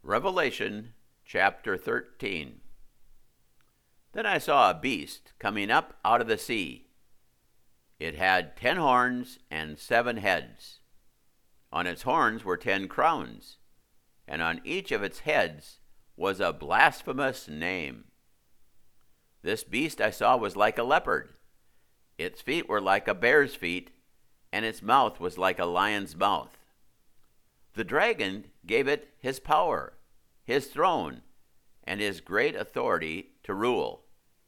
Revelation chapter 13. Then I saw a beast coming up out of the sea. It had 10 horns and 7 heads. On its horns were 10 crowns, and on each of its heads was a blasphemous name. This beast I saw was like a leopard. Its feet were like a bear's feet, and its mouth was like a lion's mouth. The dragon gave it his power, his throne, and his great authority to rule.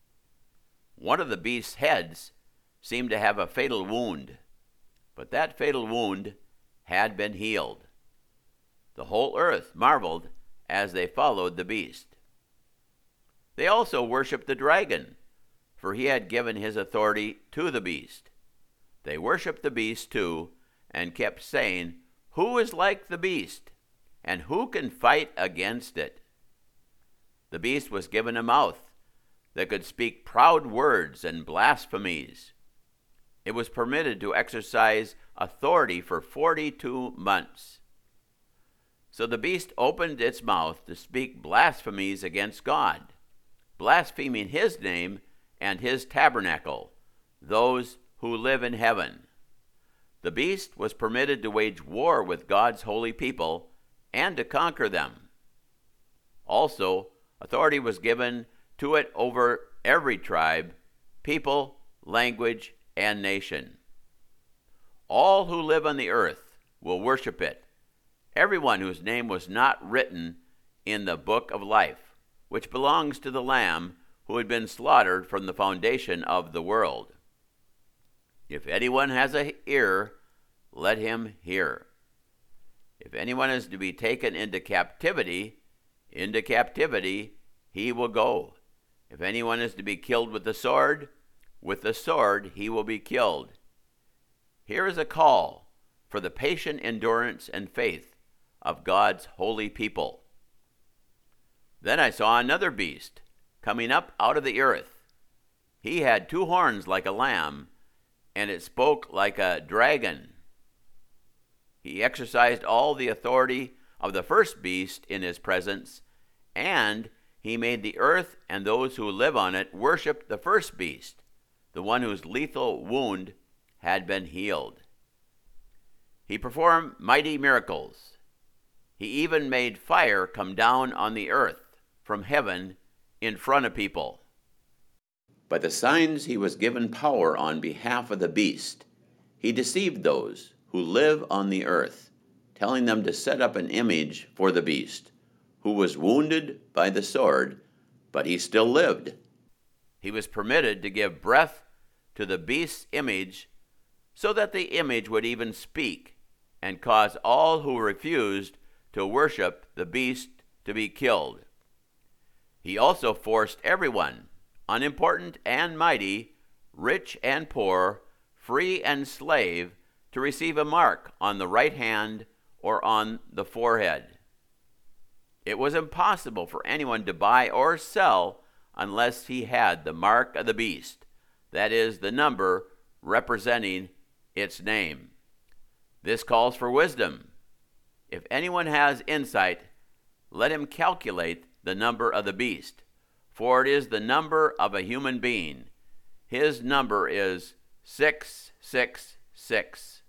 One of the beast's heads seemed to have a fatal wound, but that fatal wound had been healed. The whole earth marveled as they followed the beast. They also worshipped the dragon, for he had given his authority to the beast. They worshipped the beast too, and kept saying, "Who is like the beast? And who can fight against it?" The beast was given a mouth that could speak proud words and blasphemies. It was permitted to exercise authority for 42 months. So the beast opened its mouth to speak blasphemies against God, blaspheming his name and his tabernacle, those who live in heaven. The beast was permitted to wage war with God's holy people and to conquer them. Also, authority was given to it over every tribe, people, language, and nation. All who live on the earth will worship it, everyone whose name was not written in the book of life, which belongs to the Lamb who had been slaughtered from the foundation of the world. If anyone has an ear, let him hear. If anyone is to be taken into captivity he will go. If anyone is to be killed with the sword he will be killed. Here is a call for the patient endurance and faith of God's holy people. Then I saw another beast coming up out of the earth. He had 2 horns like a lamb, and it spoke like a dragon. He exercised all the authority of the first beast in his presence, and he made the earth and those who live on it worship the first beast, the one whose lethal wound had been healed. He performed mighty miracles. He even made fire come down on the earth from heaven in front of people. By the signs he was given power on behalf of the beast. He deceived those who live on the earth, telling them to set up an image for the beast, who was wounded by the sword, but he still lived. He was permitted to give breath to the beast's image, so that the image would even speak and cause all who refused to worship the beast to be killed. He also forced everyone, unimportant and mighty, rich and poor, free and slave, to receive a mark on the right hand or on the forehead. It was impossible for anyone to buy or sell unless he had the mark of the beast, that is, the number representing its name. This calls for wisdom. If anyone has insight, let him calculate the number of the beast, for it is the number of a human being. His number is 666.